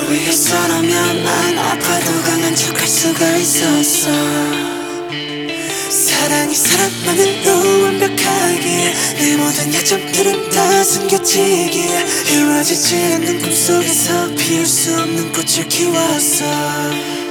위해서라면 난 아파도 강한 척 할 수가 있었어. 사랑이 사랑만으로 완벽하기에 내 모든 약점들은 다 숨겨지기에 이루어지지 않는 꿈속에서 피울 수 없는 꽃을 키웠어.